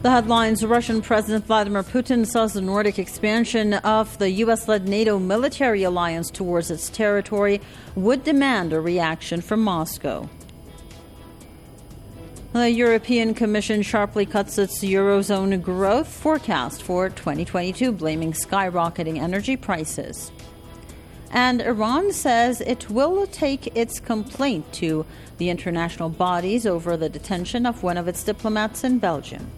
The headlines: Russian President Vladimir Putin says the Nordic expansion of the U.S.-led NATO military alliance towards its territory would demand a reaction from Moscow. The European Commission sharply cuts its Eurozone growth forecast for 2022, blaming skyrocketing energy prices. And Iran says it will take its complaint to the international bodies over the detention of one of its diplomats in Belgium.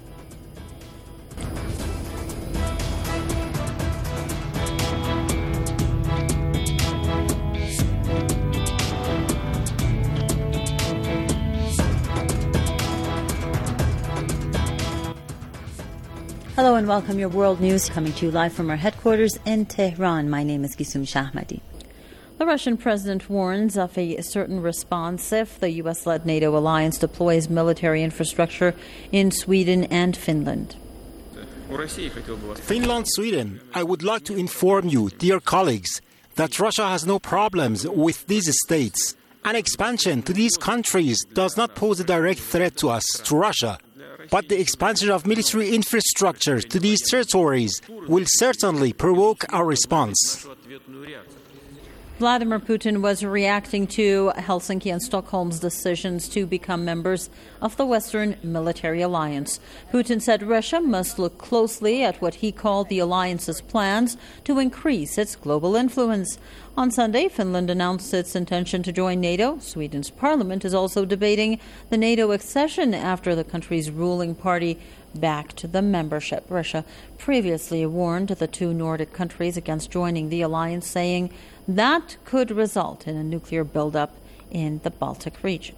Hello and welcome. Your world news coming to you live from our headquarters in Tehran. My name is Gisum Shahmadi. The Russian president warns of a certain response if the U.S.-led NATO alliance deploys military infrastructure in Sweden and Finland. Finland, Sweden, I would like to inform you, dear colleagues, that Russia has no problems with these states. An expansion to these countries does not pose a direct threat to us, to Russia. But the expansion of military infrastructure to these territories will certainly provoke our response. Vladimir Putin was reacting to Helsinki and Stockholm's decisions to become members of the Western Military Alliance. Putin said Russia must look closely at what he called the alliance's plans to increase its global influence. On Sunday, Finland announced its intention to join NATO. Sweden's parliament is also debating the NATO accession after the country's ruling party backed the membership. Russia previously warned the two Nordic countries against joining the alliance, saying that could result in a nuclear buildup in the Baltic region.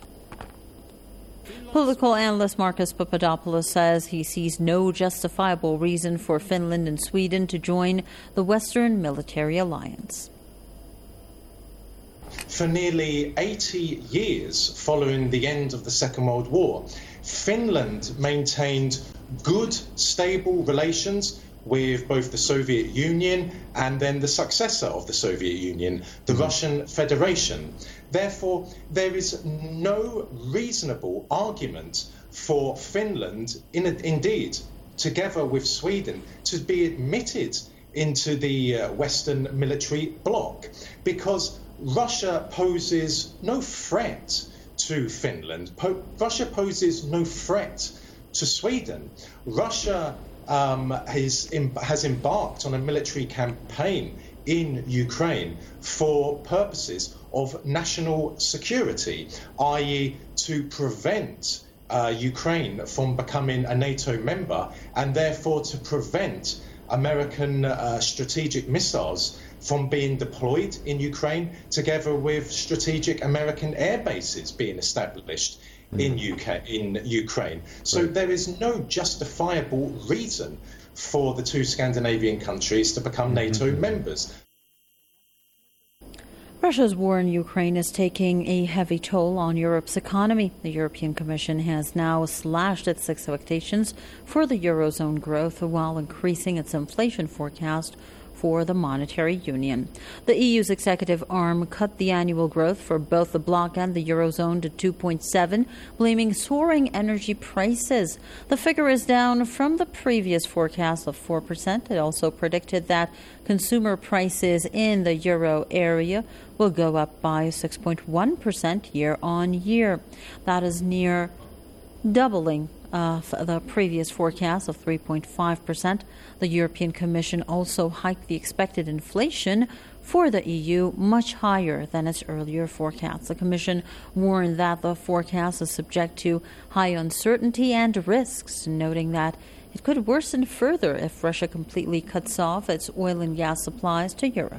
Political analyst Marcus Papadopoulos says he sees no justifiable reason for Finland and Sweden to join the Western Military Alliance. For nearly 80 years following the end of the Second World War, Finland maintained good, stable relations with both the Soviet Union and then the successor of the Soviet Union, the Russian Federation. Therefore, there is no reasonable argument for Finland, indeed, together with Sweden, to be admitted into the Western military bloc, because Russia poses no threat to Finland. Russia poses no threat to Sweden. Russia has embarked on a military campaign in Ukraine for purposes of national security, i.e. to prevent Ukraine from becoming a NATO member and therefore to prevent American strategic missiles from being deployed in Ukraine, together with strategic American air bases being established in Ukraine. So there is no justifiable reason for the two Scandinavian countries to become NATO members. Russia's war in Ukraine is taking a heavy toll on Europe's economy. The European Commission has now slashed its expectations for the Eurozone growth while increasing its inflation forecast for the monetary union. The EU's executive arm cut the annual growth for both the bloc and the Eurozone to 2.7, blaming soaring energy prices. The figure is down from the previous forecast of 4%. It also predicted that consumer prices in the euro area will go up by 6.1% year on year. That is near doubling of the previous forecast of 3.5%. The European Commission also hiked the expected inflation for the EU much higher than its earlier forecast. The Commission warned that the forecast is subject to high uncertainty and risks, noting that it could worsen further if Russia completely cuts off its oil and gas supplies to Europe.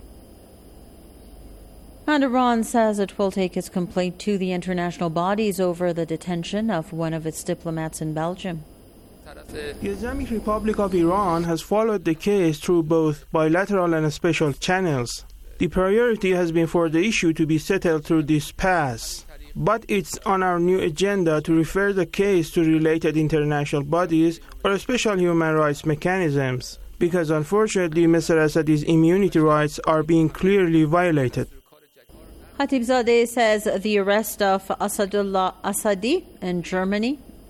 And Iran says it will take its complaint to the international bodies over the detention of one of its diplomats in Belgium. The Islamic Republic of Iran has followed the case through both bilateral and special channels. The priority has been for the issue to be settled through this pass. But it's on our new agenda to refer the case to related international bodies or special human rights mechanisms, because unfortunately Mr. Assadi's immunity rights are being clearly violated. Khatibzadeh says the arrest of Asadullah Assadi in Germany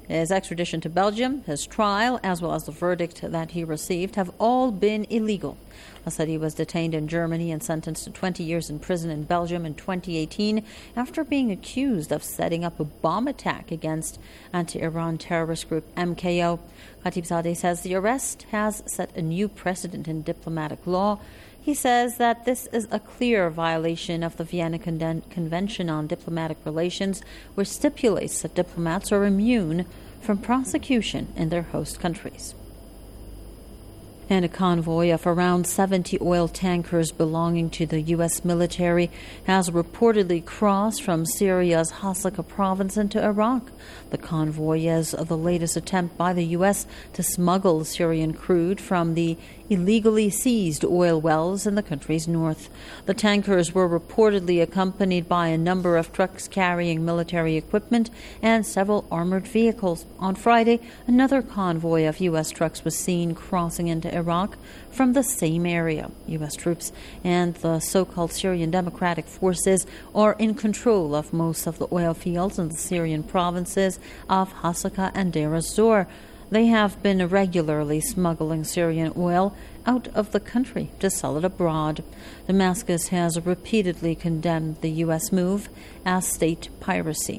His extradition to Belgium, his trial, as well as the verdict that he received have all been illegal. Assadi was detained in Germany and sentenced to 20 years in prison in Belgium in 2018 after being accused of setting up a bomb attack against anti-Iran terrorist group MKO. Khatibzadeh says the arrest has set a new precedent in diplomatic law. He says that this is a clear violation of the Vienna Convention on Diplomatic Relations, which stipulates that diplomats are immune from prosecution in their host countries. And a convoy of around 70 oil tankers belonging to the U.S. military has reportedly crossed from Syria's Hasaka province into Iraq. The convoy is the latest attempt by the U.S. to smuggle Syrian crude from the illegally seized oil wells in the country's north. The tankers were reportedly accompanied by a number of trucks carrying military equipment and several armored vehicles. On Friday, another convoy of U.S. trucks was seen crossing into Iraq from the same area. U.S. troops and the so-called Syrian Democratic Forces are in control of most of the oil fields in the Syrian provinces of Hasaka and Deir ez-Zor. They have been regularly smuggling Syrian oil out of the country to sell it abroad. Damascus has repeatedly condemned the U.S. move as state piracy.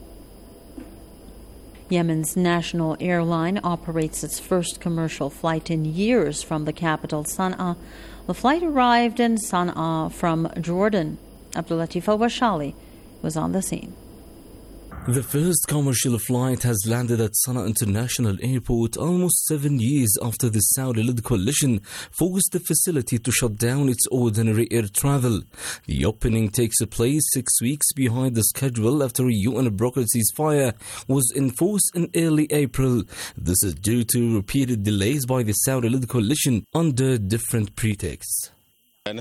Yemen's national airline operates its first commercial flight in years from the capital, Sana'a. The flight arrived in Sana'a from Jordan. Abdulatif Al-Washali was on the scene. The first commercial flight has landed at Sana'a International Airport almost 7 years after the Saudi-led coalition forced the facility to shut down its ordinary air travel. The opening takes place 6 weeks behind the schedule after a UN-brokered ceasefire was enforced in early April. This is due to repeated delays by the Saudi-led coalition under different pretexts. Today,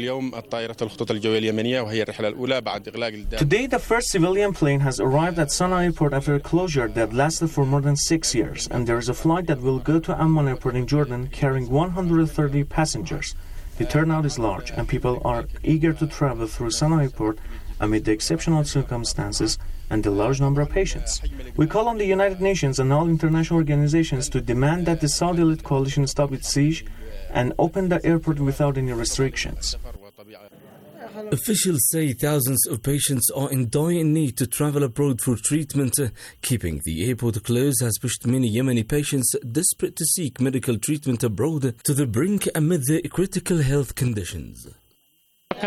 the first civilian plane has arrived at Sana'a Airport after a closure that lasted for more than 6 years, and there is a flight that will go to Amman Airport in Jordan carrying 130 passengers. The turnout is large, and people are eager to travel through Sana'a Airport amid the exceptional circumstances and the large number of patients. We call on the United Nations and all international organizations to demand that the Saudi-led coalition stop its siege and open the airport without any restrictions. Officials say thousands of patients are in dire need to travel abroad for treatment. Keeping the airport closed has pushed many Yemeni patients desperate to seek medical treatment abroad to the brink amid their critical health conditions. We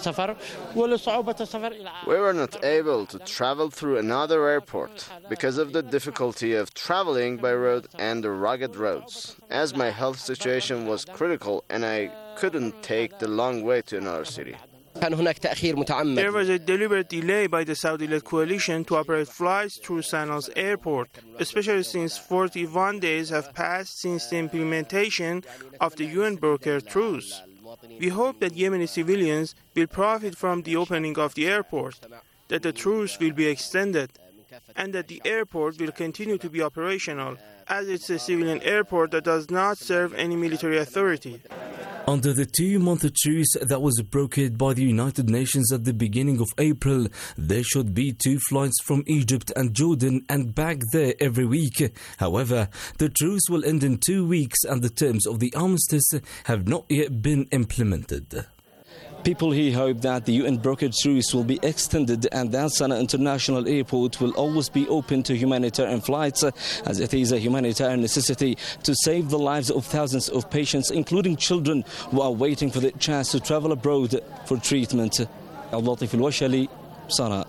were not able to travel through another airport because of the difficulty of traveling by road and the rugged roads, as my health situation was critical and I couldn't take the long way to another city. There was a deliberate delay by the Saudi-led coalition to operate flights through Sana'a's airport, especially since 41 days have passed since the implementation of the UN-brokered truce. We hope that Yemeni civilians will profit from the opening of the airport, that the truce will be extended, and that the airport will continue to be operational, as it's a civilian airport that does not serve any military authority. Under the 2-month truce that was brokered by the United Nations at the beginning of April, there should be 2 flights from Egypt and Jordan and back there every week. However, the truce will end in 2 weeks and the terms of the armistice have not yet been implemented. People here hope that the UN-brokered truce will be extended and that Sana'a International Airport will always be open to humanitarian flights, as it is a humanitarian necessity to save the lives of thousands of patients, including children who are waiting for the chance to travel abroad for treatment. Al-Latif Al-Washali, Sana'a.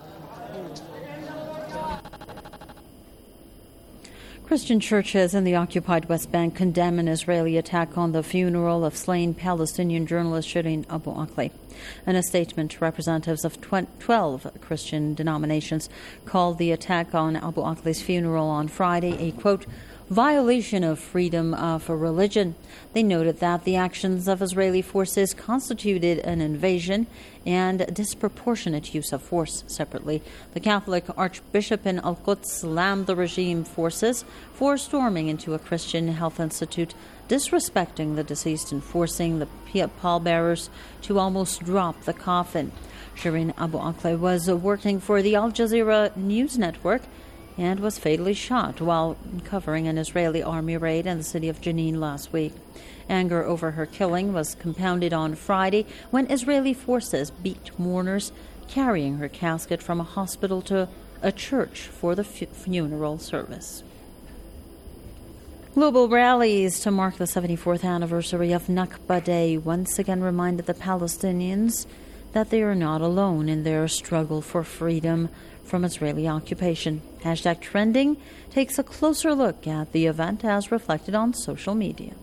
Christian churches in the occupied West Bank condemn an Israeli attack on the funeral of slain Palestinian journalist Shireen Abu Akleh. In a statement, representatives of 12 Christian denominations called the attack on Abu Akleh's funeral on Friday a, quote, violation of freedom of religion. They noted that the actions of Israeli forces constituted an invasion and disproportionate use of force. Separately, the Catholic Archbishop in Al-Quds slammed the regime forces for storming into a Christian health institute, disrespecting the deceased and forcing the pallbearers to almost drop the coffin. Shireen Abu Akleh was working for the Al Jazeera news network. and was fatally shot while covering an Israeli army raid in the city of Jenin last week. Anger over her killing was compounded on Friday when Israeli forces beat mourners carrying her casket from a hospital to a church for the funeral service. Global rallies to mark the 74th anniversary of Nakba Day once again reminded the Palestinians that they are not alone in their struggle for freedom from Israeli occupation. #Trending takes a closer look at the event as reflected on social media.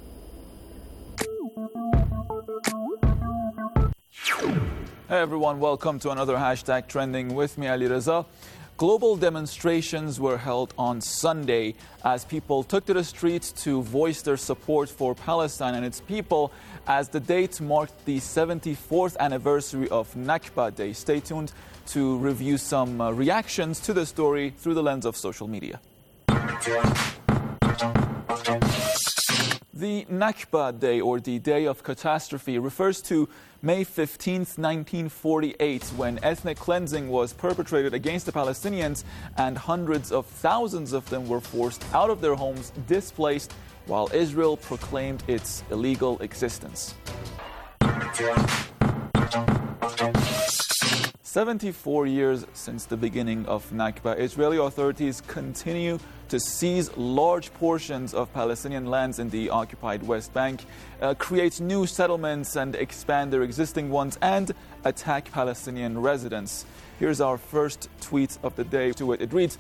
Hey everyone, welcome to another #Trending with me, Ali Reza. Global demonstrations were held on Sunday as people took to the streets to voice their support for Palestine and its people as the date marked the 74th anniversary of Nakba Day. Stay tuned to review some reactions to the story through the lens of social media. The Nakba Day, or the Day of Catastrophe, refers to May 15, 1948, when ethnic cleansing was perpetrated against the Palestinians and hundreds of thousands of them were forced out of their homes, displaced, while Israel proclaimed its illegal existence. 74 years since the beginning of Nakba, Israeli authorities continue to seize large portions of Palestinian lands in the occupied West Bank, create new settlements and expand their existing ones, and attack Palestinian residents. Here's our first tweet of the day to it. It reads,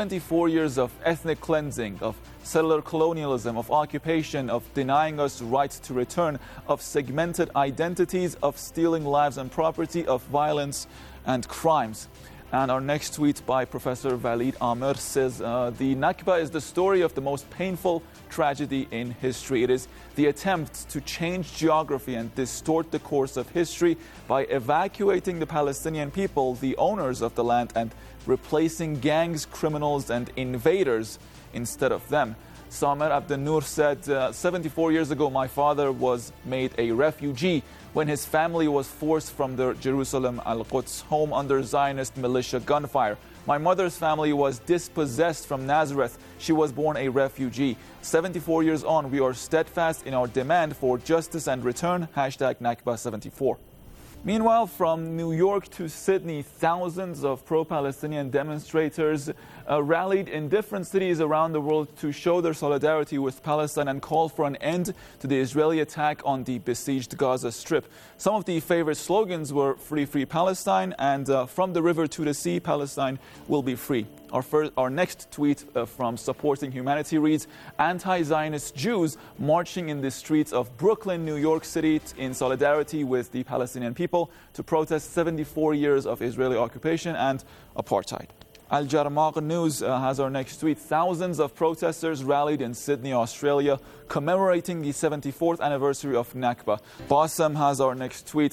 74 years of ethnic cleansing, of settler colonialism, of occupation, of denying us rights to return, of segmented identities, of stealing lives and property, of violence and crimes. And our next tweet by Professor Walid Amer says, the Nakba is the story of the most painful tragedy in history. It is the attempt to change geography and distort the course of history by evacuating the Palestinian people, the owners of the land, and replacing gangs, criminals, and invaders instead of them. Samer Abdennour said, 74 years ago, my father was made a refugee when his family was forced from their Jerusalem Al-Quds home under Zionist militia gunfire. My mother's family was dispossessed from Nazareth. She was born a refugee. 74 years on, we are steadfast in our demand for justice and return. #Nakba74. Meanwhile, from New York to Sydney, thousands of pro-Palestinian demonstrators rallied in different cities around the world to show their solidarity with Palestine and call for an end to the Israeli attack on the besieged Gaza Strip. Some of the favorite slogans were "Free, Free Palestine" and "From the river to the sea, Palestine will be free." Our next tweet from Supporting Humanity reads, anti-Zionist Jews marching in the streets of Brooklyn, New York City in solidarity with the Palestinian people to protest 74 years of Israeli occupation and apartheid. Al Jarmaq News has our next tweet. Thousands of protesters rallied in Sydney, Australia, commemorating the 74th anniversary of Nakba. Bassem has our next tweet.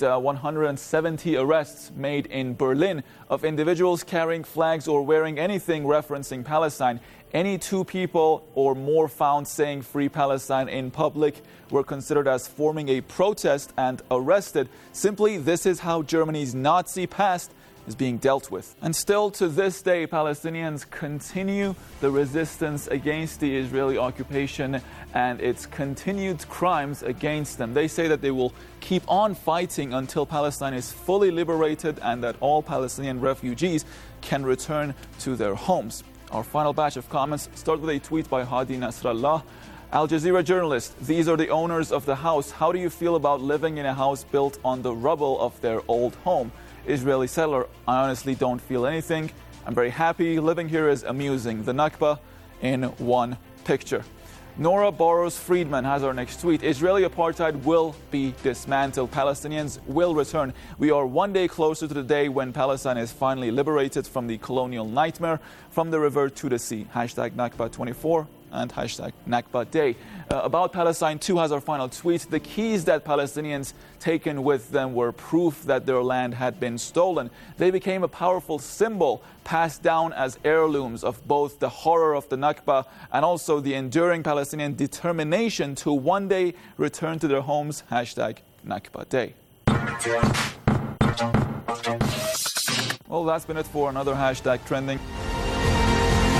170 arrests made in Berlin of individuals carrying flags or wearing anything referencing Palestine. Any two people or more found saying "Free Palestine" in public were considered as forming a protest and arrested. Simply, this is how Germany's Nazi past is being dealt with. And still to this day, Palestinians continue the resistance against the Israeli occupation and its continued crimes against them. They say that they will keep on fighting until Palestine is fully liberated and that all Palestinian refugees can return to their homes. Our final batch of comments start with a tweet by Hadi Nasrallah. Al Jazeera journalist, these are the owners of the house. How do you feel about living in a house built on the rubble of their old home? Israeli settler, I honestly don't feel anything. I'm very happy. Living here is amusing. The Nakba in one picture. Nora Barros Friedman has our next tweet. Israeli apartheid will be dismantled. Palestinians will return. We are one day closer to the day when Palestine is finally liberated from the colonial nightmare, from the river to the sea. #Nakba24 and #Nakba Day. About Palestine 2 has our final tweet. The keys that Palestinians taken with them were proof that their land had been stolen. They became a powerful symbol passed down as heirlooms of both the horror of the Nakba and also the enduring Palestinian determination to one day return to their homes. #Nakba Day. Well, that's been it for another #Trending.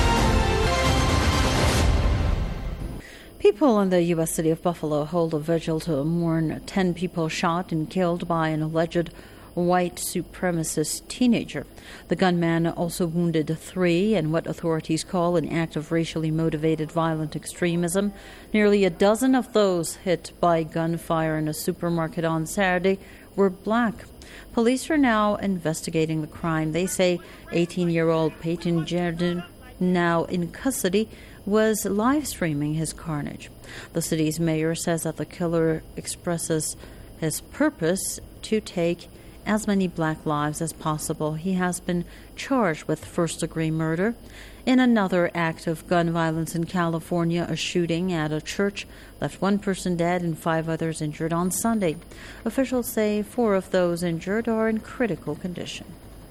People in the U.S. city of Buffalo hold a vigil to mourn 10 people shot and killed by an alleged white supremacist teenager. The gunman also wounded 3 in what authorities call an act of racially motivated violent extremism. Nearly a dozen of those hit by gunfire in a supermarket on Saturday were black. Police are now investigating the crime. They say 18-year-old Peyton Jordan, now in custody, was live streaming his carnage. The city's mayor says that the killer expresses his purpose to take as many black lives as possible. He has been charged with first-degree murder. In another act of gun violence in California, a shooting at a church left 1 person dead and 5 others injured on Sunday. Officials say 4 of those injured are in critical condition.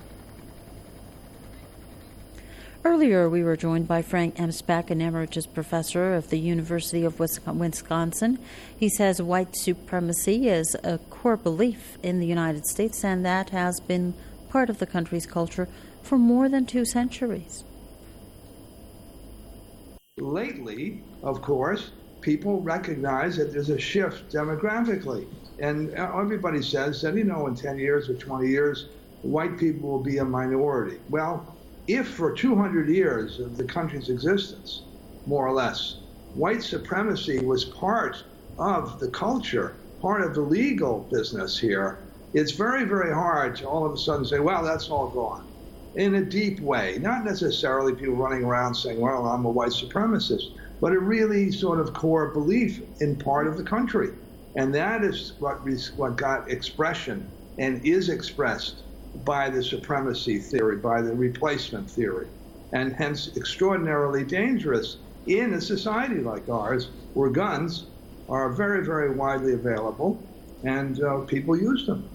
Earlier, we were joined by Frank M. Speck, an emeritus professor of the University of Wisconsin. He says white supremacy is a core belief in the United States, and that has been part of the country's culture for more than 2 centuries. Lately, of course, people recognize that there's a shift demographically. And everybody says that, in 10 years or 20 years, white people will be a minority. Well, if for 200 years of the country's existence, more or less, white supremacy was part of the culture, part of the legal business here, it's very, very hard to all of a sudden say, well, that's all gone. In a deep way, not necessarily people running around saying, well, I'm a white supremacist, but a really sort of core belief in part of the country. And that is what got expression and is expressed by the supremacy theory, by the replacement theory, and hence extraordinarily dangerous in a society like ours, where guns are very, very widely available and people use them.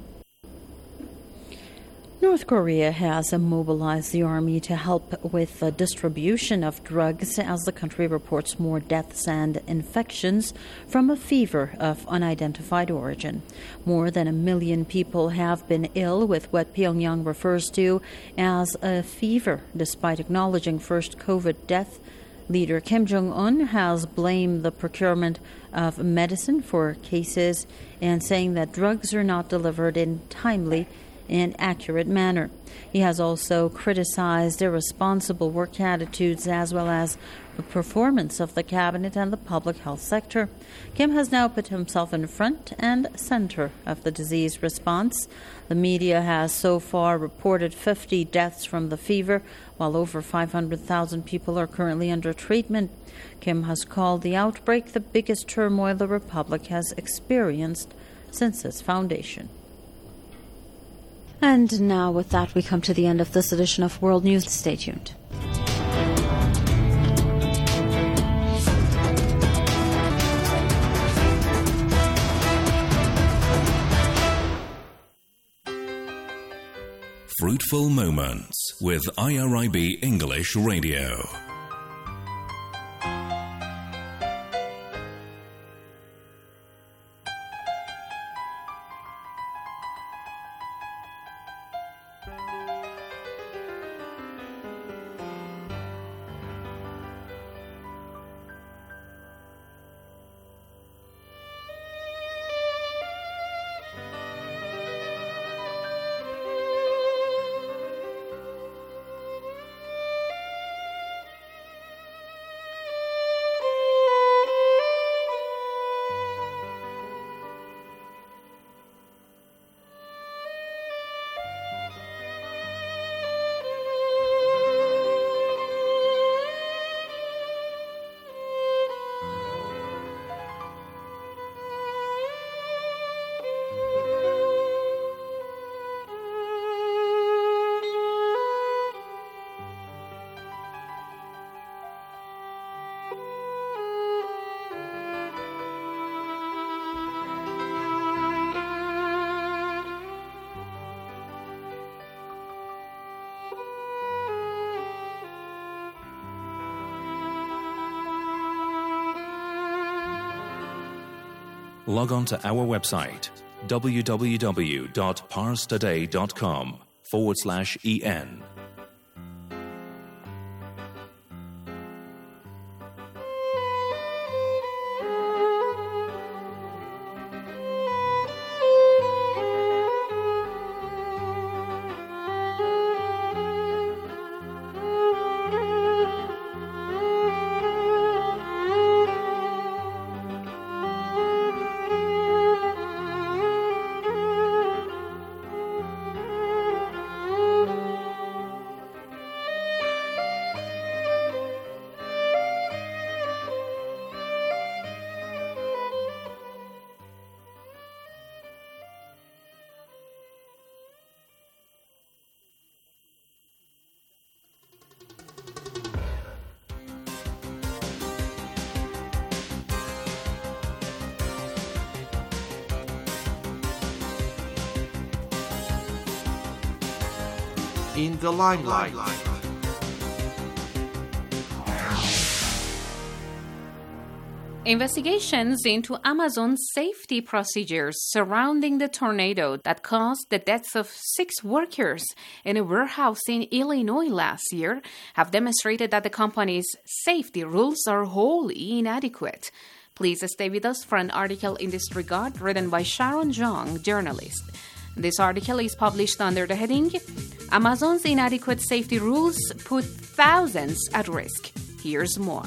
North Korea has mobilized the army to help with the distribution of drugs as the country reports more deaths and infections from a fever of unidentified origin. More than 1 million people have been ill with what Pyongyang refers to as a fever, despite acknowledging first COVID death. Leader Kim Jong-un has blamed the procurement of medicine for cases and saying that drugs are not delivered in timely and accurate manner. He has also criticized irresponsible work attitudes as well as the performance of the cabinet and the public health sector. Kim has now put himself in front and center of the disease response. The media has so far reported 50 deaths from the fever, while over 500,000 people are currently under treatment. Kim has called the outbreak the biggest turmoil the republic has experienced since its foundation. And now with that, we come to the end of this edition of World News. Stay tuned. Fruitful Moments with IRIB English Radio. Log on to our website, www.parstoday.com/en. in the limelight. Investigations into Amazon's safety procedures surrounding the tornado that caused the deaths of 6 workers in a warehouse in Illinois last year have demonstrated that the company's safety rules are wholly inadequate. Please stay with us for an article in this regard written by Sharon Zhang, journalist. This article is published under the heading, Amazon's inadequate safety rules put thousands at risk. Here's more.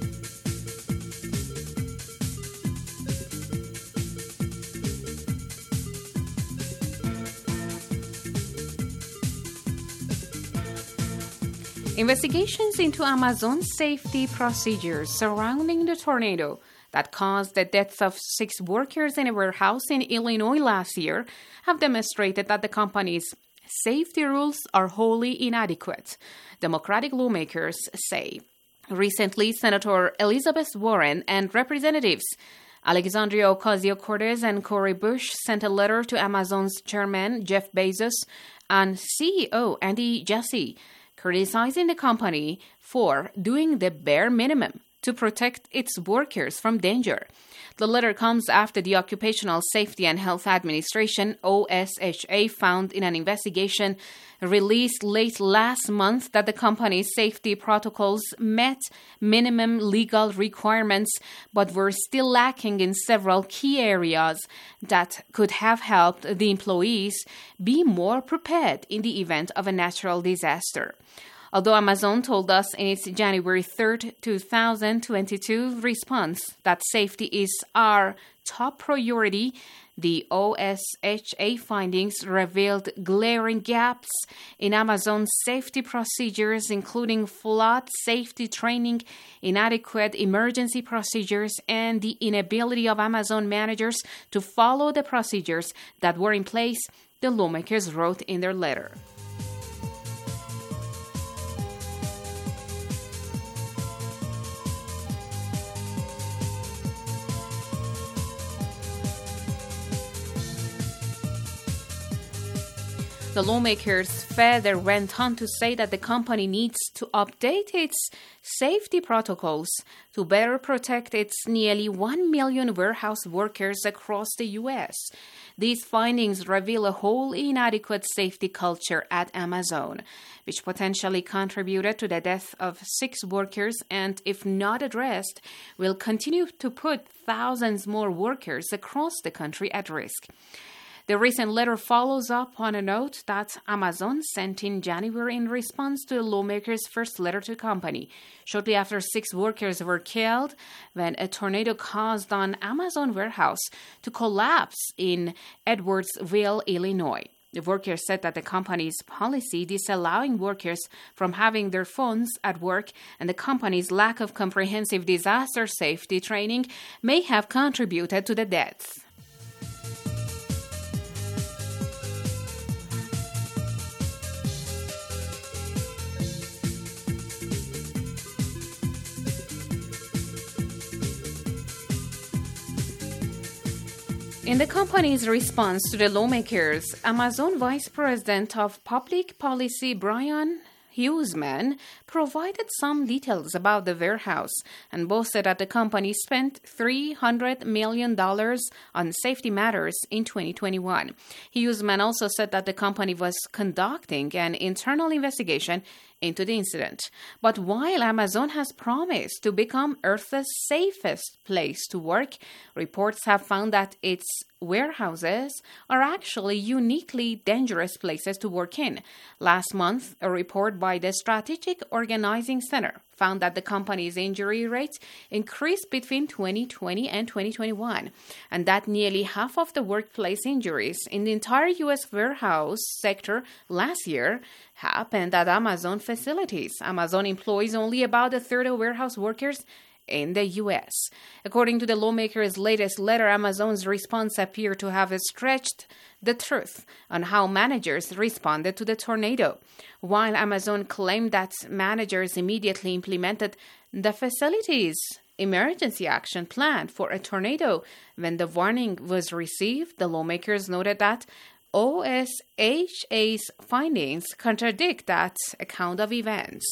Investigations into Amazon's safety procedures surrounding the tornado that caused the deaths of 6 workers in a warehouse in Illinois last year have demonstrated that the company's safety rules are wholly inadequate, Democratic lawmakers say. Recently, Senator Elizabeth Warren and Representatives Alexandria Ocasio-Cortez and Cori Bush sent a letter to Amazon's chairman, Jeff Bezos, and CEO, Andy Jassy, criticizing the company for doing the bare minimum to protect its workers from danger. The letter comes after the Occupational Safety and Health Administration, OSHA, found in an investigation released late last month that the company's safety protocols met minimum legal requirements but were still lacking in several key areas that could have helped the employees be more prepared in the event of a natural disaster. Although Amazon told us in its January 3, 2022 response that safety is our top priority, the OSHA findings revealed glaring gaps in Amazon's safety procedures, including flawed safety training, inadequate emergency procedures, and the inability of Amazon managers to follow the procedures that were in place, the lawmakers wrote in their letter. The lawmakers further went on to say that the company needs to update its safety protocols to better protect its nearly 1 million warehouse workers across the U.S. These findings reveal a wholly inadequate safety culture at Amazon, which potentially contributed to the death of 6 workers and, if not addressed, will continue to put thousands more workers across the country at risk. The recent letter follows up on a note that Amazon sent in January in response to the lawmakers' first letter to the company, shortly after 6 workers were killed when a tornado caused an Amazon warehouse to collapse in Edwardsville, Illinois. The workers said that the company's policy disallowing workers from having their phones at work and the company's lack of comprehensive disaster safety training may have contributed to the deaths. In the company's response to the lawmakers, Amazon Vice President of Public Policy Brian Huseman provided some details about the warehouse and boasted that the company spent $300 million on safety matters in 2021. Huseman also said that the company was conducting an internal investigation into the incident. But while Amazon has promised to become Earth's safest place to work, reports have found that its warehouses are actually uniquely dangerous places to work in. Last month, a report by the Strategic Organizing Center found that the company's injury rates increased between 2020 and 2021, and that nearly half of the workplace injuries in the entire U.S. warehouse sector last year happened at Amazon facilities. Amazon employs only about a third of warehouse workers in the U.S. According to the lawmakers' latest letter, Amazon's response appeared to have stretched the truth on how managers responded to the tornado. While Amazon claimed that managers immediately implemented the facility's emergency action plan for a tornado when the warning was received, the lawmakers noted that OSHA's findings contradict that account of events.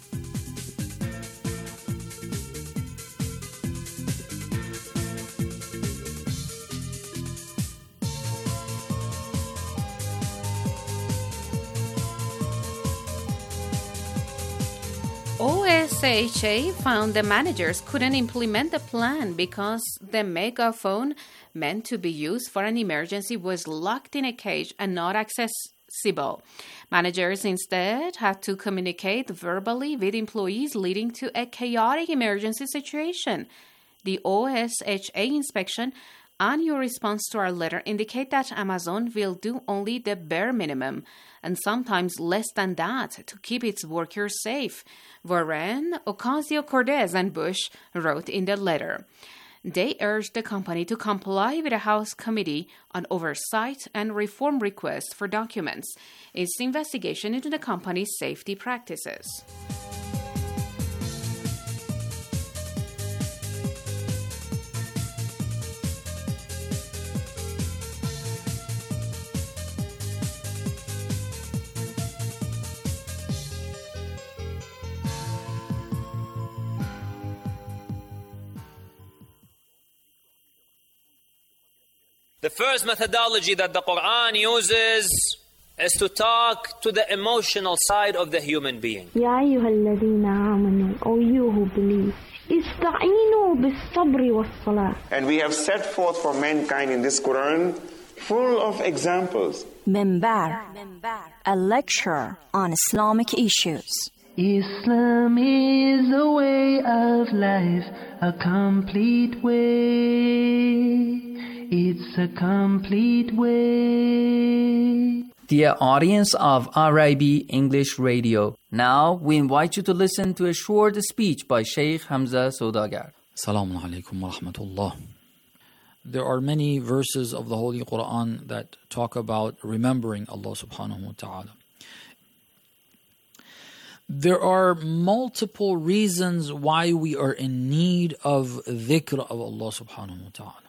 OSHA found the managers couldn't implement the plan because the megaphone meant to be used for an emergency was locked in a cage and not accessible. Managers instead had to communicate verbally with employees, leading to a chaotic emergency situation. The OSHA inspection and your response to our letter indicate that Amazon will do only the bare minimum and sometimes less than that to keep its workers safe, Warren, Ocasio-Cortez, and Bush wrote in the letter. They urged the company to comply with a House Committee on Oversight and Reform request for documents, its investigation into the company's safety practices. The first methodology that the Quran uses is to talk to the emotional side of the human being. يا أيها الذين آمنوا, O you who believe, استعينوا بالصبر والصلاة. And we have set forth for mankind in this Quran full of examples. Minbar, a lecture on Islamic issues. Islam is a way of life, a complete way. It's a complete way. Dear audience of RIB English Radio, now we invite you to listen to a short speech by Sheikh Hamza Saudagar. Assalamu alaikum wa rahmatullah. There are many verses of the Holy Quran that talk about remembering Allah subhanahu wa ta'ala. There are multiple reasons why we are in need of dhikr of Allah subhanahu wa ta'ala.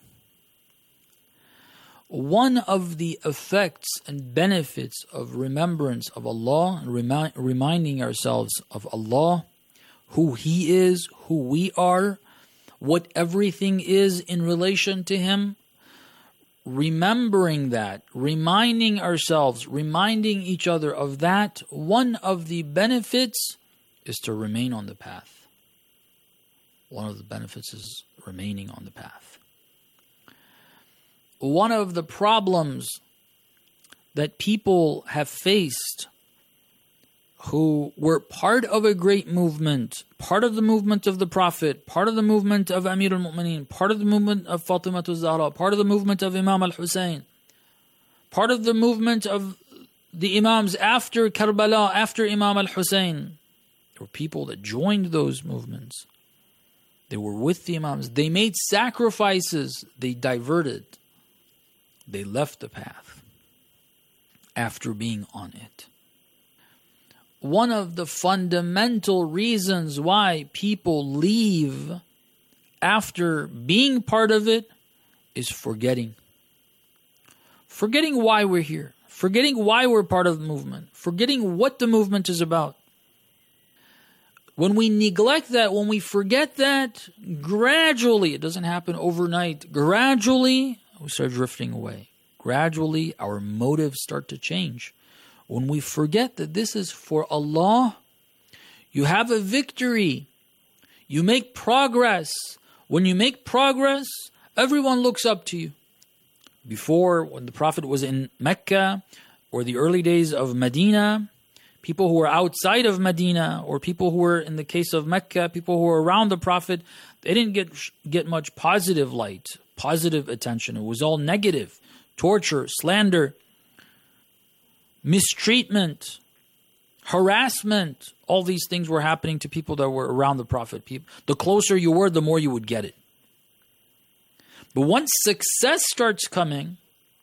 One of the effects and benefits of remembrance of Allah, reminding ourselves of Allah, who He is, who we are, what everything is in relation to Him, remembering that, reminding ourselves, reminding each other of that, one of the benefits is to remain on the path. One of the benefits is remaining on the path. One of the problems that people have faced who were part of a great movement, part of the movement of the Prophet, part of the movement of Amir al-Mu'mineen, part of the movement of Fatima al-Zahra, part of the movement of Imam al-Hussein, part of the movement of the Imams after Karbala, after Imam al-Hussein. There were people that joined those movements. They were with the Imams. They made sacrifices. They diverted. They left the path after being on it. One of the fundamental reasons why people leave after being part of it is forgetting. Forgetting why we're here. Forgetting why we're part of the movement. Forgetting what the movement is about. When we neglect that, when we forget that, gradually, it doesn't happen overnight, gradually we start drifting away. Gradually, our motives start to change. When we forget that this is for Allah, you have a victory. You make progress. When you make progress, everyone looks up to you. Before, when the Prophet was in Mecca, or the early days of Medina, people who were outside of Medina, or people who were, in the case of Mecca, people who were around the Prophet, they didn't get much positive light, positive attention. It was all negative. Torture, slander, mistreatment, harassment, all these things were happening to people that were around the Prophet. The closer you were, the more you would get it. But once success starts coming,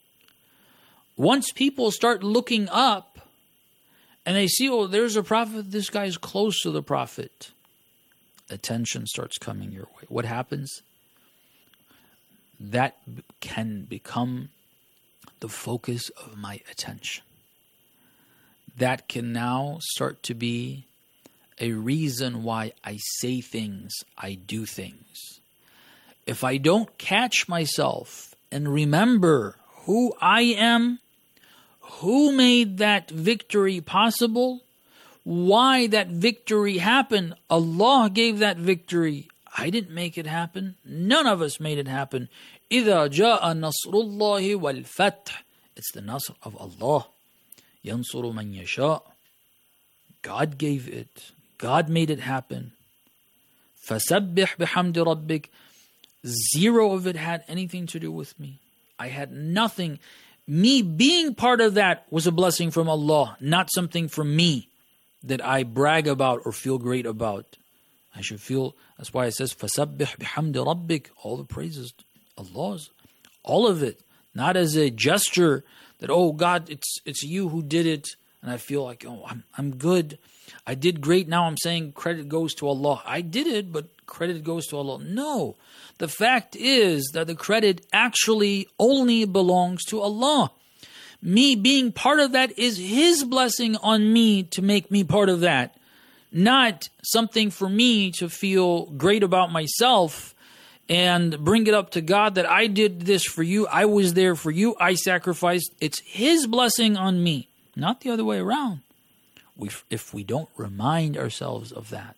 once people start looking up, and they see, oh, there's a Prophet, this guy is close to the Prophet, attention starts coming your way. What happens? That can become the focus of my attention. That can now start to be a reason why I say things, I do things. If I don't catch myself and remember who I am, who made that victory possible, why that victory happened, Allah gave that victory. I didn't make it happen. None of us made it happen. إِذَا جَاءَ نَصْرُ اللَّهِ وَالْفَتْحِ. It's the nasr of Allah. يَنْصُرُ مَنْ يَشَاءُ. God gave it. God made it happen. فَسَبِّحْ بِحَمْدِ رَبِّكَ. Zero of it had anything to do with me. I had nothing. Me being part of that was a blessing from Allah, not something from me that I brag about or feel great about. I should feel, that's why it says, فَسَبِّحْ بِحَمْدِ رَبِّكَ. All the praises, Allah's. All of it. Not as a gesture that, oh God, it's you who did it. And I feel like, oh, I'm good. I did great. Now I'm saying credit goes to Allah. I did it, but credit goes to Allah. No. The fact is that the credit actually only belongs to Allah. Me being part of that is His blessing on me to make me part of that. Not something for me to feel great about myself and bring it up to God that I did this for you, I was there for you, I sacrificed. It's His blessing on me, not the other way around. If we don't remind ourselves of that,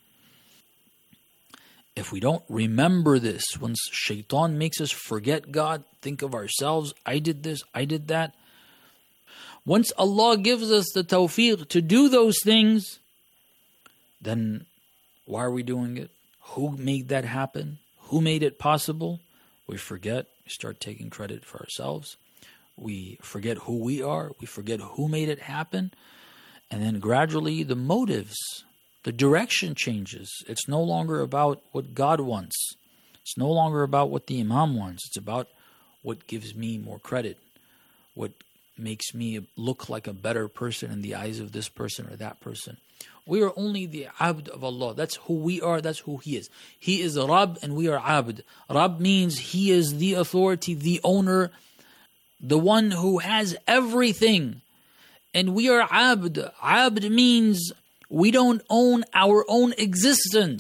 if we don't remember this, when shaitan makes us forget God, think of ourselves, I did this, I did that. Once Allah gives us the tawfiq to do those things, then why are we doing it? Who made that happen? Who made it possible? We forget. We start taking credit for ourselves. We forget who we are. We forget who made it happen. And then gradually the motives, the direction changes. It's no longer about what God wants. It's no longer about what the Imam wants. It's about what gives me more credit, what makes me look like a better person in the eyes of this person or that person. We are only the abd of Allah. That's who we are. That's who He is. He is a Rabb and we are abd. Rabb means He is the authority, the owner, the one who has everything. And we are abd. Abd means we don't own our own existence.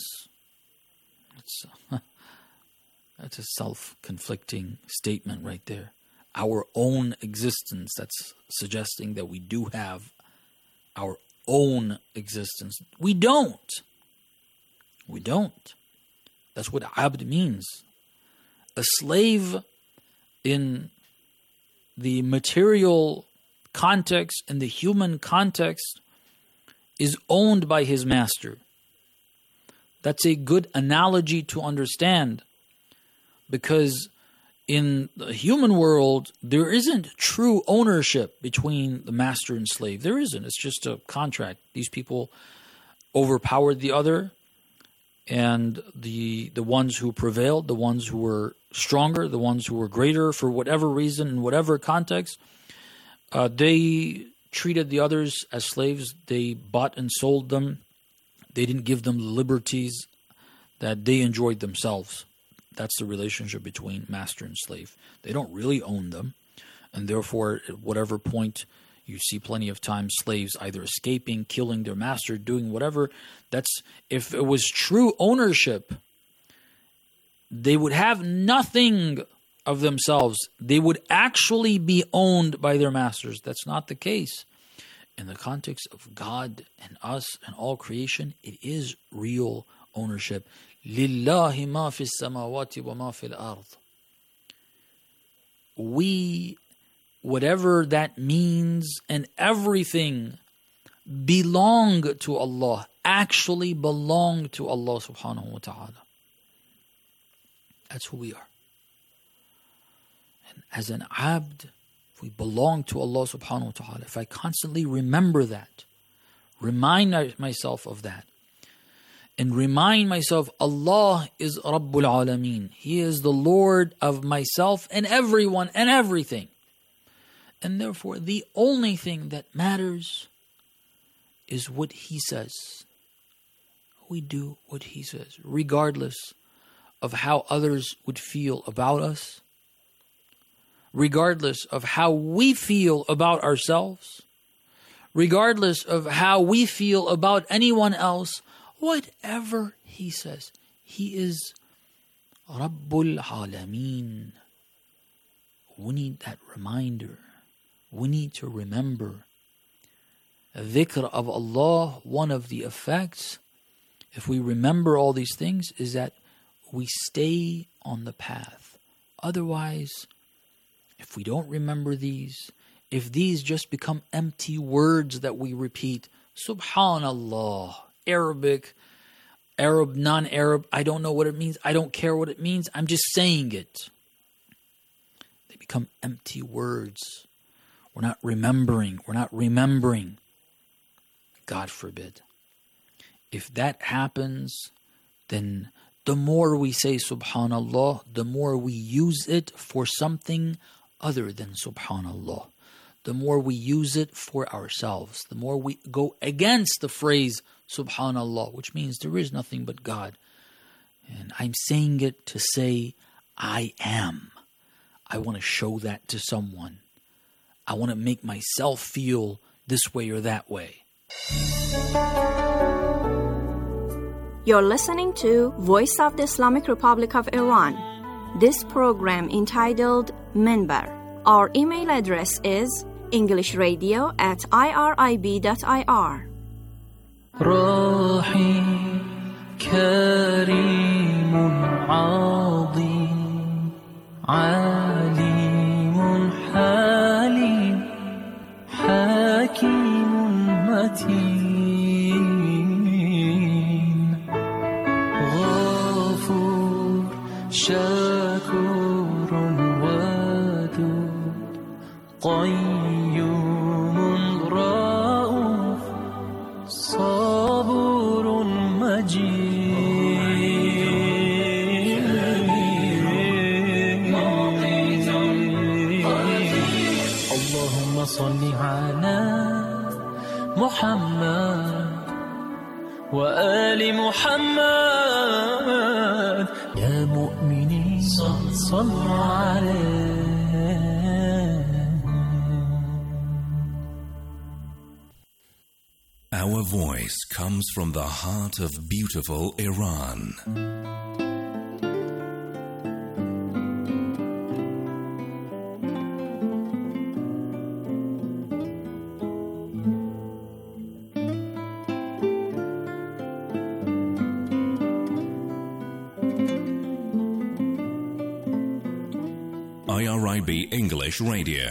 That's a self-conflicting statement right there. Our own existence. That's suggesting that we do have our own existence. We don't. We don't. That's what abd means. A slave in the material context, in the human context, is owned by his master. That's a good analogy to understand, because in the human world, there isn't true ownership between the master and slave. There isn't. It's just a contract. These people overpowered the other, and the ones who prevailed, the ones who were stronger, the ones who were greater for whatever reason, in whatever context, they treated the others as slaves. They bought and sold them. They didn't give them the liberties that they enjoyed themselves. That's the relationship between master and slave. They don't really own them. And therefore, at whatever point you see plenty of times slaves either escaping, killing their master, doing whatever. That's, if it was true ownership, they would have nothing of themselves. They would actually be owned by their masters. That's not the case. In the context of God and us and all creation, it is real ownership. Lillahi ma fi samawati wa ma fi al-ard. We, whatever that means, and everything belong to Allah, actually belong to Allah subhanahu wa ta'ala. That's who we are. And as an abd, if we belong to Allah subhanahu wa ta'ala, if I constantly remember that, remind myself of that, and remind myself Allah is Rabbul Alameen. He is the Lord of myself and everyone and everything. And therefore, the only thing that matters is what He says. We do what He says, regardless of how others would feel about us, regardless of how we feel about ourselves, regardless of how we feel about anyone else, whatever He says, He is Rabbul Alameen. We need that reminder. We need to remember. Dhikr of Allah, one of the effects, if we remember all these things, is that we stay on the path. Otherwise, if we don't remember these, if these just become empty words that we repeat, Subhanallah, Arabic, Arab, non-Arab, I don't know what it means, I don't care what it means, I'm just saying it. They become empty words. We're not remembering. God forbid. If that happens, then the more we say Subhanallah, the more we use it for something other than Subhanallah. The more we use it for ourselves. The more we go against the phrase Subhanallah, which means there is nothing but God. And I'm saying it to say, I am. I want to show that to someone. I want to make myself feel this way or that way. You're listening to Voice of the Islamic Republic of Iran. This program entitled Minbar. Our email address is englishradio@irib.ir. رحيم كريم عظيم عليم حليم حكيم متين غفور شكور ودود قيوم رؤوف صبور مجيد اللهم صل على محمد وآل محمد يا مؤمنين صلوا عليه. Our voice comes from the heart of beautiful Iran. IRIB English Radio.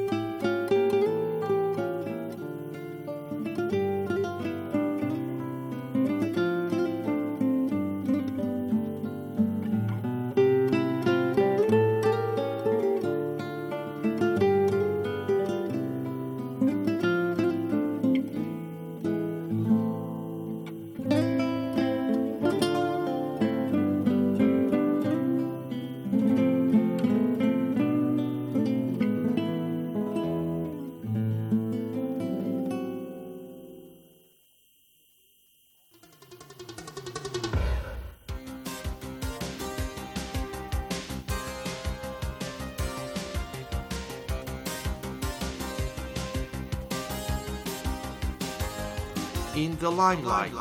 In the limelight.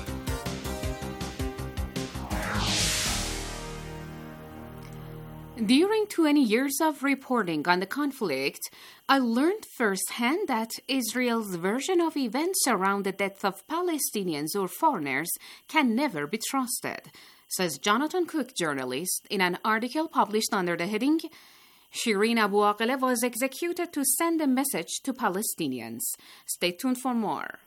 During 20 years of reporting on the conflict, I learned firsthand that Israel's version of events around the death of Palestinians or foreigners can never be trusted, says Jonathan Cook, journalist, in an article published under the heading, Shireen Abu Akleh was executed to send a message to Palestinians. Stay tuned for more.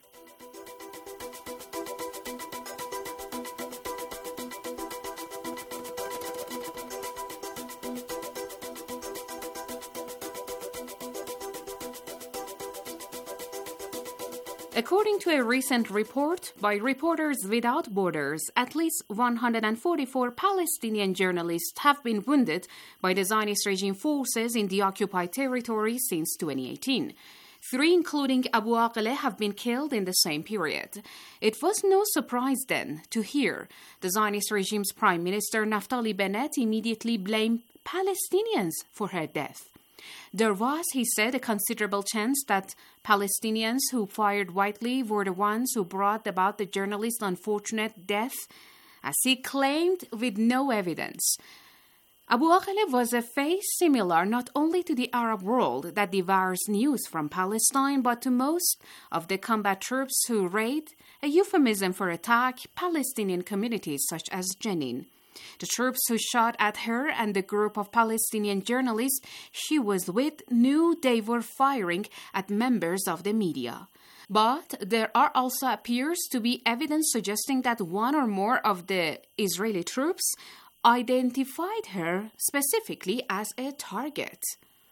According to a recent report by Reporters Without Borders, at least 144 Palestinian journalists have been wounded by the Zionist regime forces in the occupied territory since 2018. 3, including Abu Akleh, have been killed in the same period. It was no surprise then to hear the Zionist regime's Prime Minister Naftali Bennett immediately blame Palestinians for her death. There was, he said, a considerable chance that Palestinians who fired widely were the ones who brought about the journalist's unfortunate death, as he claimed, with no evidence. Abu Aqileh was a face similar not only to the Arab world that devours news from Palestine, but to most of the combat troops who raid, a euphemism for attack, Palestinian communities such as Jenin. The troops who shot at her and the group of Palestinian journalists she was with knew they were firing at members of the media. But there also appears to be evidence suggesting that one or more of the Israeli troops identified her specifically as a target.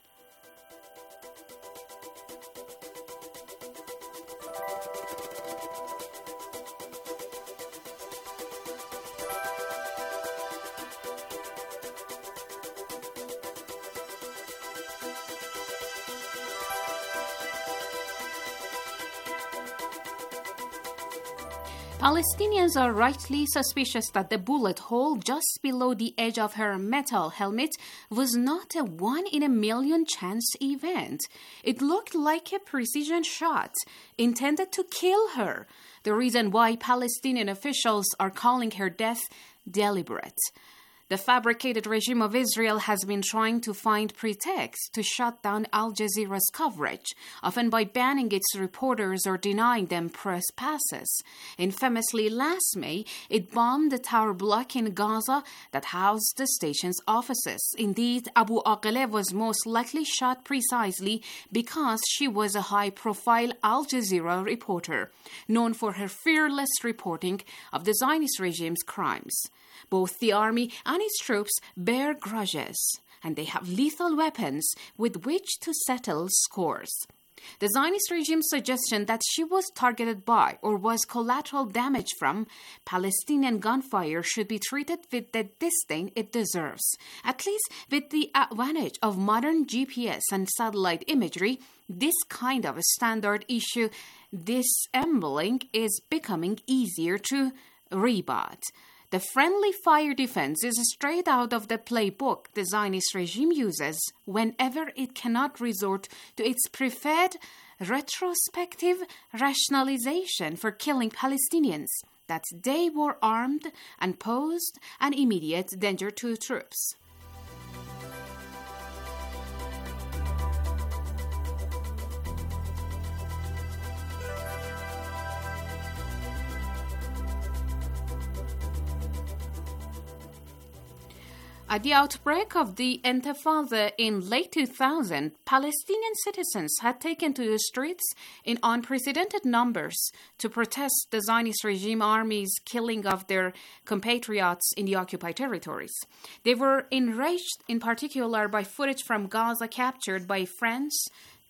Palestinians are rightly suspicious that the bullet hole just below the edge of her metal helmet was not a one-in-a-million chance event. It looked like a precision shot intended to kill her, the reason why Palestinian officials are calling her death deliberate. The fabricated regime of Israel has been trying to find pretext to shut down Al Jazeera's coverage, often by banning its reporters or denying them press passes. Infamously, last May, it bombed the tower block in Gaza that housed the station's offices. Indeed, Abu Aqileh was most likely shot precisely because she was a high-profile Al Jazeera reporter, known for her fearless reporting of the Zionist regime's crimes. Both the army and its troops bear grudges, and they have lethal weapons with which to settle scores. The Zionist regime's suggestion that she was targeted by or was collateral damage from Palestinian gunfire should be treated with the disdain it deserves. At least with the advantage of modern GPS and satellite imagery, this kind of a standard issue dissembling is becoming easier to rebut. The friendly fire defense is straight out of the playbook the Zionist regime uses whenever it cannot resort to its preferred retrospective rationalization for killing Palestinians, that they were armed and posed an immediate danger to troops. At the outbreak of the Intifada in late 2000, Palestinian citizens had taken to the streets in unprecedented numbers to protest the Zionist regime army's killing of their compatriots in the occupied territories. They were enraged in particular by footage from Gaza captured by France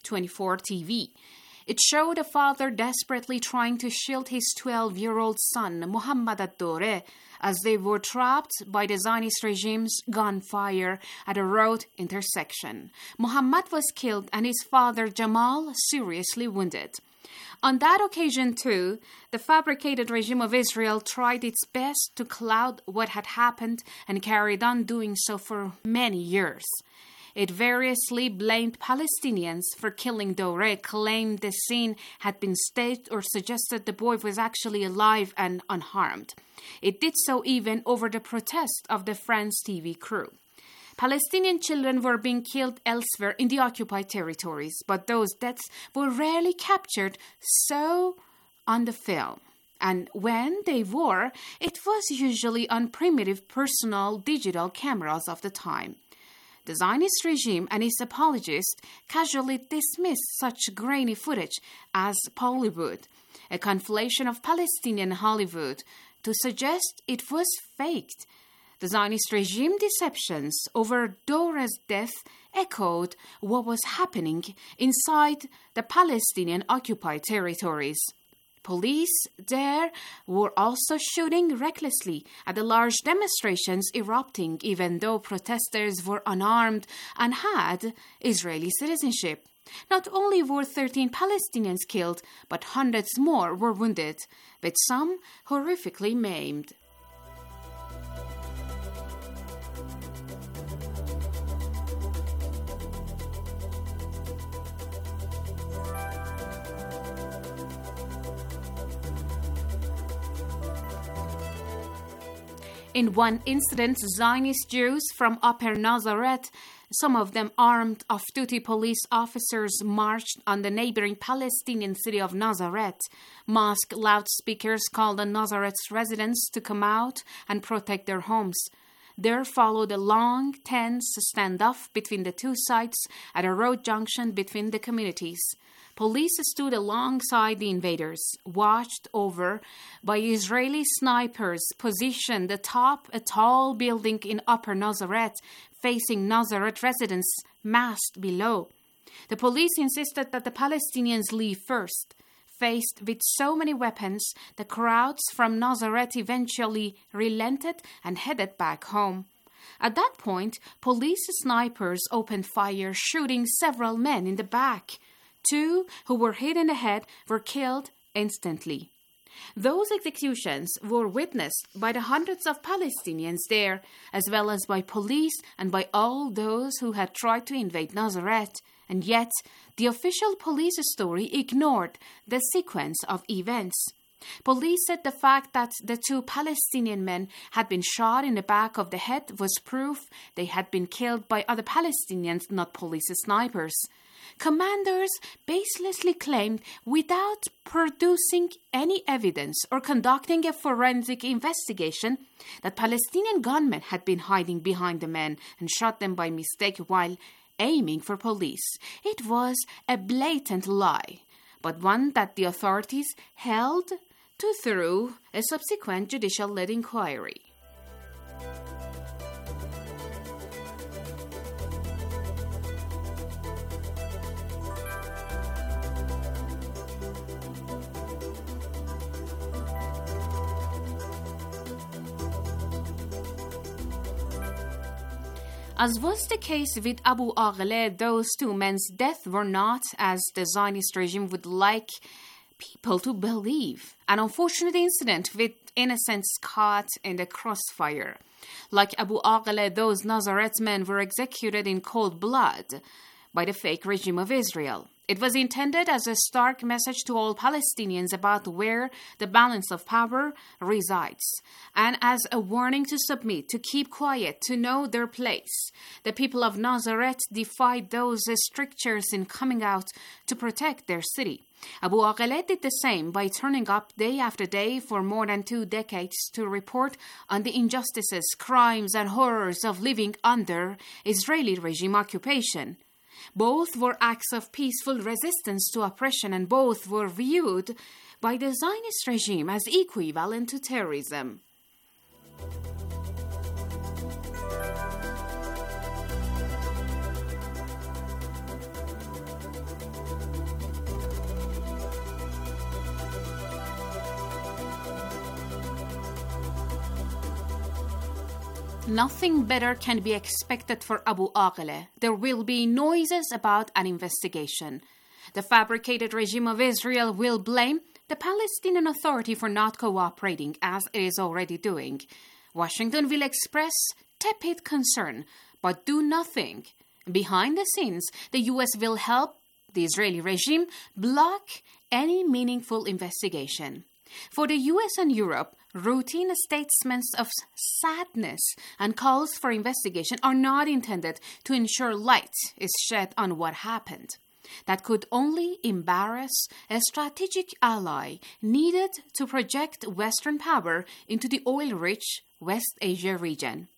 24 TV. It showed a father desperately trying to shield his 12-year-old son, Muhammad ad-Dore, as they were trapped by the Zionist regime's gunfire at a road intersection. Muhammad was killed and his father, Jamal, seriously wounded. On that occasion, too, the fabricated regime of Israel tried its best to cloud what had happened and carried on doing so for many years. It variously blamed Palestinians for killing Dore, claimed the scene had been staged, or suggested the boy was actually alive and unharmed. It did so even over the protest of the France TV crew. Palestinian children were being killed elsewhere in the occupied territories, but those deaths were rarely captured so on the film. And when they were, it was usually on primitive personal digital cameras of the time. The Zionist regime and its apologists casually dismissed such grainy footage as Bollywood, a conflation of Palestinian Hollywood, to suggest it was faked. The Zionist regime deceptions over Dore's death echoed what was happening inside the Palestinian occupied territories. Police there were also shooting recklessly at the large demonstrations erupting, even though protesters were unarmed and had Israeli citizenship. Not only were 13 Palestinians killed, but hundreds more were wounded, with some horrifically maimed. In one incident, Zionist Jews from Upper Nazareth, some of them armed off-duty police officers, marched on the neighboring Palestinian city of Nazareth. Mosque loudspeakers called on Nazareth's residents to come out and protect their homes. There followed a long, tense standoff between the two sides at a road junction between the communities. Police stood alongside the invaders, watched over by Israeli snipers positioned atop a tall building in Upper Nazareth, facing Nazareth residents massed below. The police insisted that the Palestinians leave first. Faced with so many weapons, the crowds from Nazareth eventually relented and headed back home. At that point, police snipers opened fire, shooting several men in the back. 2 who were hit in the head were killed instantly. Those executions were witnessed by the hundreds of Palestinians there, as well as by police and by all those who had tried to invade Nazareth. And yet, the official police story ignored the sequence of events. Police said the fact that the 2 Palestinian men had been shot in the back of the head was proof they had been killed by other Palestinians, not police snipers. Commanders baselessly claimed, without producing any evidence or conducting a forensic investigation, that Palestinian gunmen had been hiding behind the men and shot them by mistake while aiming for police. It was a blatant lie, but one that the authorities held to through a subsequent judicial-led inquiry. As was the case with Abu Aghle, those 2 men's deaths were not, as the Zionist regime would like people to believe, an unfortunate incident with innocents caught in the crossfire. Like Abu Aghle, those Nazareth men were executed in cold blood by the fake regime of Israel. It was intended as a stark message to all Palestinians about where the balance of power resides, and as a warning to submit, to keep quiet, to know their place. The people of Nazareth defied those strictures in coming out to protect their city. Abu Aghle did the same by turning up day after day for more than 2 decades to report on the injustices, crimes, and horrors of living under Israeli regime occupation. Both were acts of peaceful resistance to oppression, and both were viewed by the Zionist regime as equivalent to terrorism. Nothing better can be expected for Abu Aghle. There will be noises about an investigation. The fabricated regime of Israel will blame the Palestinian Authority for not cooperating, as it is already doing. Washington will express tepid concern, but do nothing. Behind the scenes, the U.S. will help the Israeli regime block any meaningful investigation. For the U.S. and Europe, routine statements of sadness and calls for investigation are not intended to ensure light is shed on what happened. That could only embarrass a strategic ally needed to project Western power into the oil-rich West Asia region.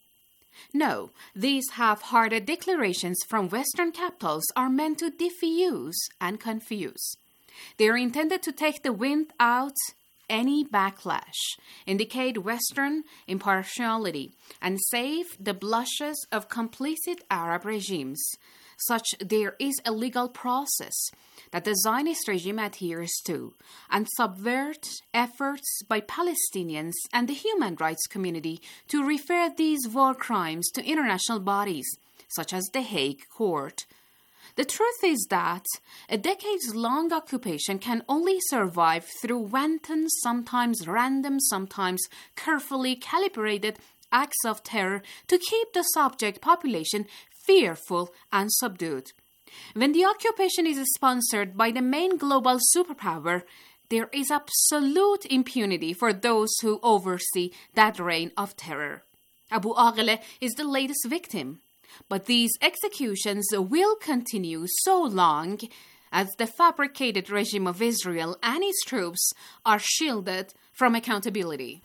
No, these half-hearted declarations from Western capitals are meant to diffuse and confuse. They are intended to take the wind out any backlash, indicate Western impartiality, and save the blushes of complicit Arab regimes. Such there is a legal process that the Zionist regime adheres to, and subvert efforts by Palestinians and the human rights community to refer these war crimes to international bodies, such as the Hague Court. The truth is that a decades-long occupation can only survive through wanton, sometimes random, sometimes carefully calibrated acts of terror to keep the subject population fearful and subdued. When the occupation is sponsored by the main global superpower, there is absolute impunity for those who oversee that reign of terror. Abu Aqila is the latest victim. But these executions will continue so long as the fabricated regime of Israel and its troops are shielded from accountability.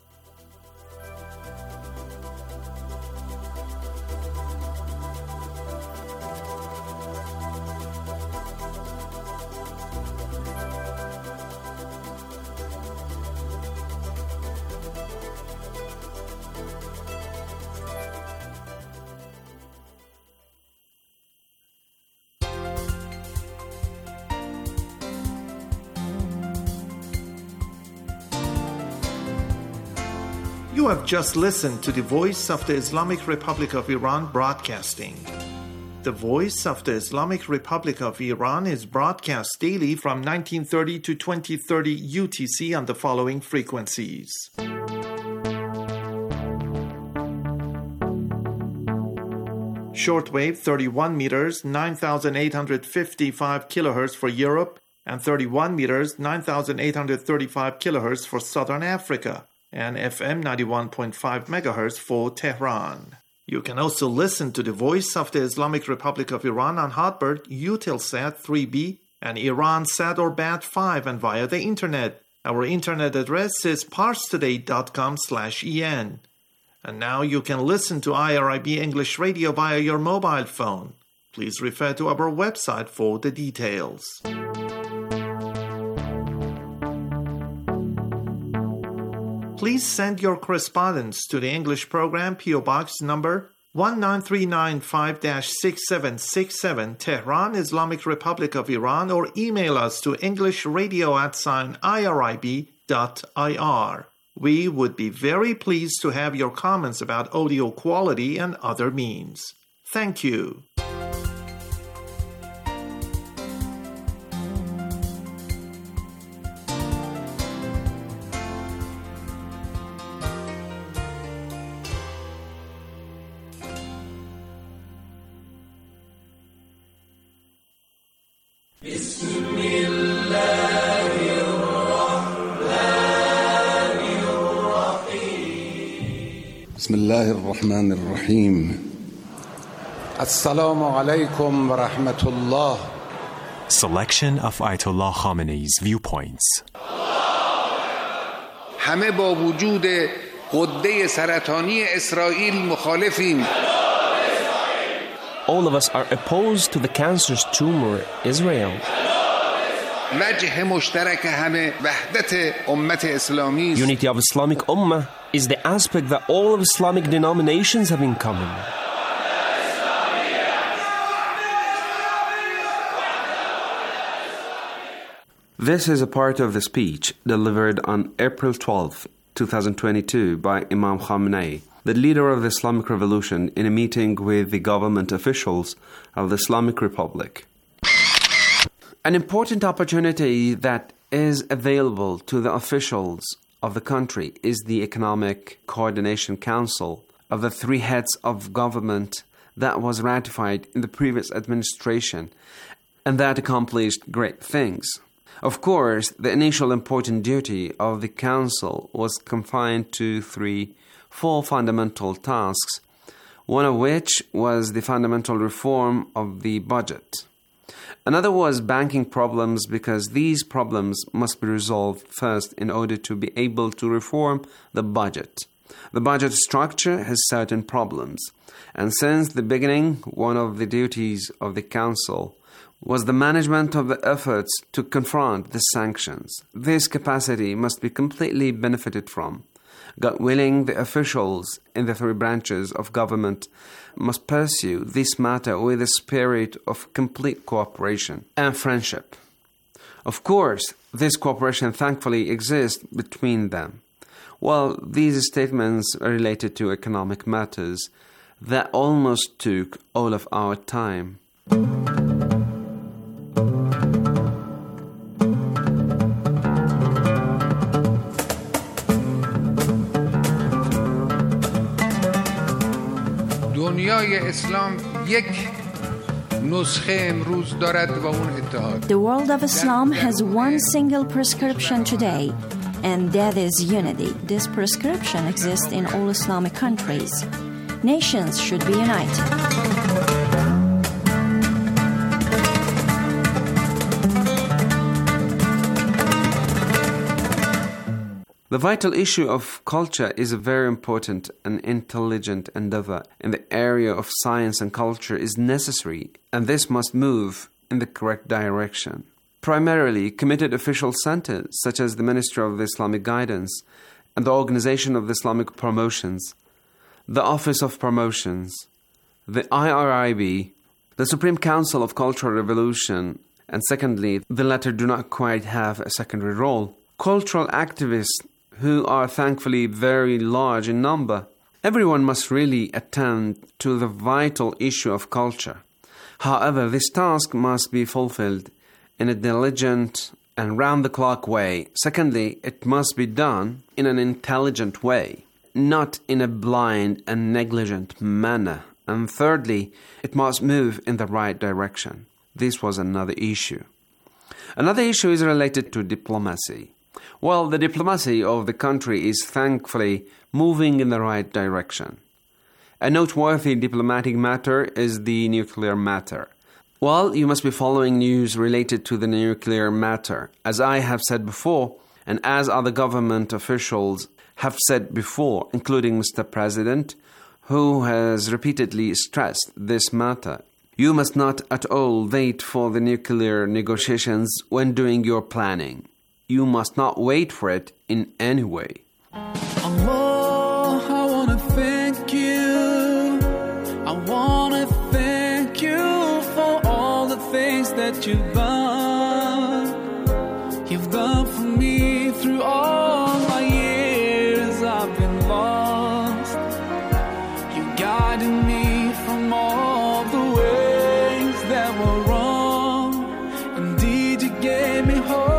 You have just listened to the Voice of the Islamic Republic of Iran broadcasting. The Voice of the Islamic Republic of Iran is broadcast daily from 1930 to 2030 UTC on the following frequencies. Shortwave 31 meters, 9,855 kilohertz for Europe, and 31 meters, 9,835 kilohertz for Southern Africa, and FM 91.5 megahertz for Tehran. You can also listen to the Voice of the Islamic Republic of Iran on Hotbird, Eutelsat 3B, and Iransat or Bat5, and via the internet. Our internet address is parstoday.com/en. And now you can listen to IRIB English Radio via your mobile phone. Please refer to our website for the details. Please send your correspondence to the English program, P.O. Box number 19395-6767, Tehran, Islamic Republic of Iran, or email us to englishradio@irib.ir. We would be very pleased to have your comments about audio quality and other means. Thank you. بسم الله الرحمن الرحيم السلام عليكم ورحمة الله. Selection of Ayatollah Khamenei's viewpoints. همه با وجود غده سرطانی اسرائیل مخالفیم. All of us are opposed to the cancerous tumor Israel. وجه مشترک همه وحدت امت اسلامی. Unity of Islamic Ummah is the aspect that all of Islamic denominations have in common. This is a part of the speech delivered on April 12, 2022 by Imam Khamenei, the leader of the Islamic Revolution, in a meeting with the government officials of the Islamic Republic. An important opportunity that is available to the officials of the country is the Economic Coordination Council of the three heads of government that was ratified in the previous administration and that accomplished great things. Of course, the initial important duty of the Council was confined to four fundamental tasks, one of which was the fundamental reform of the budget. Another was banking problems, because these problems must be resolved first in order to be able to reform the budget. The budget structure has certain problems, and since the beginning, one of the duties of the Council was the management of the efforts to confront the sanctions. This capacity must be completely benefited from. God willing, the officials in the three branches of government must pursue this matter with a spirit of complete cooperation and friendship. Of course, this cooperation thankfully exists between them. While these statements are related to economic matters that almost took all of our time. The world of Islam has one single prescription today, and that is unity. This prescription exists in all Islamic countries. Nations should be united. The vital issue of culture is a very important and intelligent endeavor in the area of science, and culture is necessary, and this must move in the correct direction. Primarily, committed official centers such as the Ministry of Islamic Guidance and the Organization of Islamic Promotions, the Office of Promotions, the IRIB, the Supreme Council of Cultural Revolution, and secondly, the latter do not quite have a secondary role. Cultural activists who are thankfully very large in number. Everyone must really attend to the vital issue of culture. However, this task must be fulfilled in a diligent and round-the-clock way. Secondly, it must be done in an intelligent way, not in a blind and negligent manner. And thirdly, it must move in the right direction. This was another issue. Another issue is related to diplomacy. Well, the diplomacy of the country is thankfully moving in the right direction. A noteworthy diplomatic matter is the nuclear matter. Well, you must be following news related to the nuclear matter. As I have said before, and as other government officials have said before, including Mr. President, who has repeatedly stressed this matter, you must not at all wait for the nuclear negotiations when doing your planning. You must not wait for it in any way. Allah, I want to thank you. I want to thank you for all the things that you've done. You've done for me through all my years I've been lost. You guided me from all the ways that were wrong. Indeed, you gave me hope.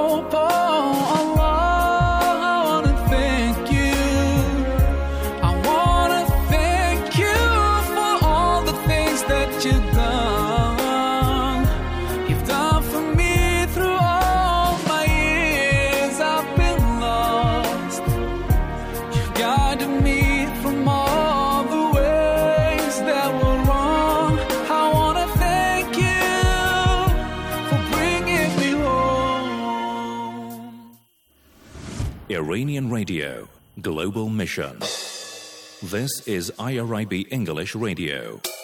Iranian Radio, Global Mission. This is IRIB English Radio.